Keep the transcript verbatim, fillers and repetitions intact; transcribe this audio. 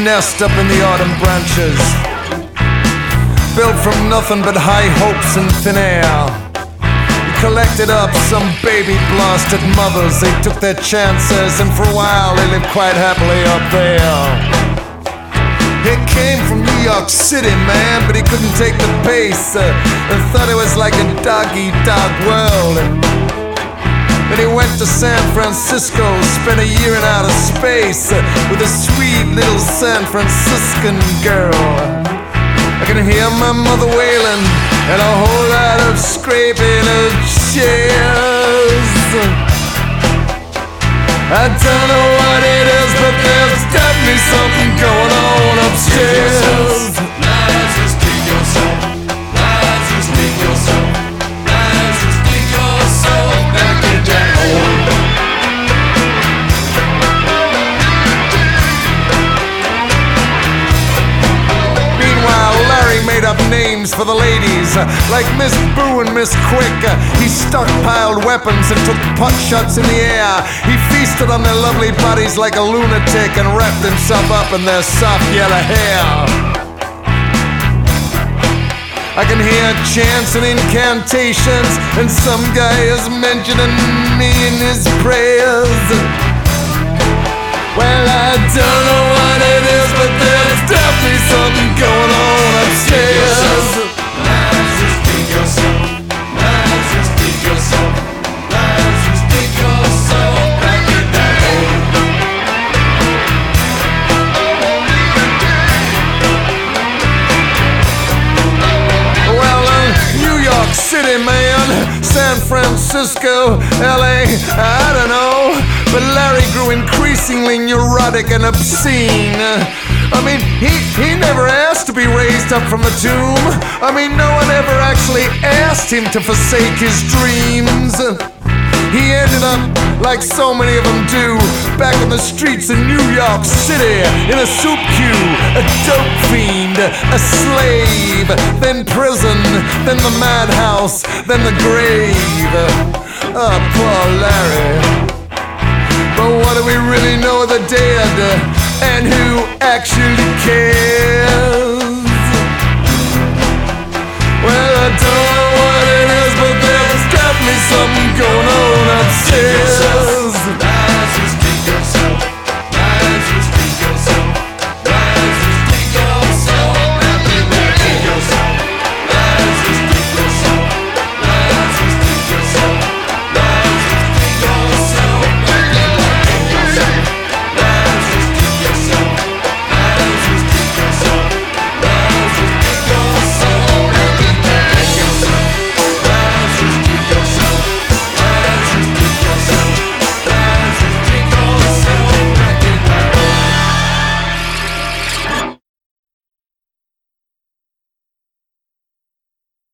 nest up in the autumn branches, built from nothing but high hopes and thin air. He collected up some baby blasted mothers. They took their chances, and for a while they lived quite happily up there. He came from New York City, man, but he couldn't take the pace, uh, and thought it was like a dog-eat-dog world. Then he went to San Francisco, spent a year in outer space uh, with a sweet little San Franciscan girl. I can hear my mother wailing and a whole lot of scraping of chairs. I don't know what it is, but there's definitely something going on upstairs. Lies, just dig yourself. Lies, just dig yourself. Lies, just dig yourself back in that hole. Meanwhile, Larry made up names for the ladies, like Miss Boo and Miss Quick. He stockpiled weapons and took pot shots in the air. He feasted on their lovely bodies like a lunatic and wrapped himself up in their soft yellow hair. I can hear chants and incantations, and some guy is mentioning me in his prayers. Well, I don't know what it is, but there's definitely something going on upstairs. Lies, just dig yourself. Lies, just dig yourself. Lies, just dig yourself back in that hole. Well, uh, New York City, man, San Francisco, L A, I don't know, but Larry grew increasingly neurotic and obscene. I mean, he, he never asked to be raised up from the tomb. I mean, no one ever actually asked him to forsake his dreams. He ended up, like so many of them do, back on the streets in New York City, in a soup queue, a dope fiend, a slave, then prison, then the madhouse, then the grave. Oh, poor Larry. But what do we really know of the dead, and who actually cares? Well, I don't know what it is, but there's definitely something going on upstairs.